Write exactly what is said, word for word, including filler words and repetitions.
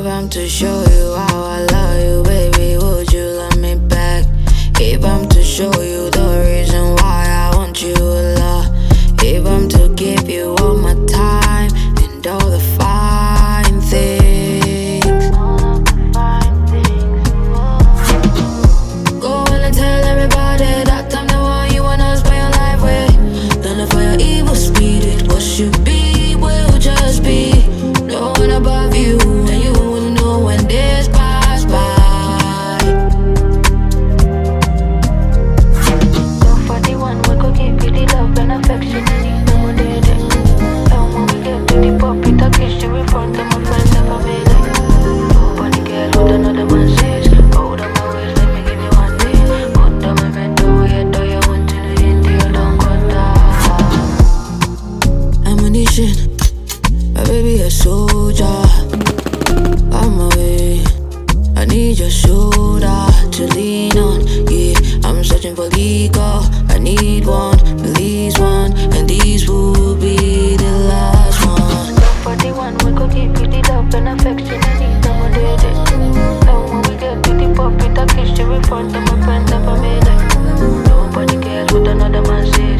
I'm to show you how I love you, baby, would you love me back? If I'm to show you the reason why I want you a lot, if I'm to give you all my time and all the fine things, go on and tell everybody that I'm the one you wanna spend your life with. Don't look for your evil spirit, what should be will just be. No one above you, and you will know when this pass by. You're forty-one, we could give you the love and affection you need, no more dating. And when we get to the pop, it a kiss you in front of my friends and family. Nobody cares what another man says. Hold on my waist, let me give you one day. Put on my bed, do it, do you want to do it, do you don't got that Ammunition, my baby a soldier. I'm away. I need your shoulder to lean on. Yeah, I'm searching for legal. I need one, at least one, and these will be the last one. You're forty-one, we could give you the love and affection you need, no more dating. And when we get to the pop, it a kiss you in front of my friends and family. Nobody cares what another man says.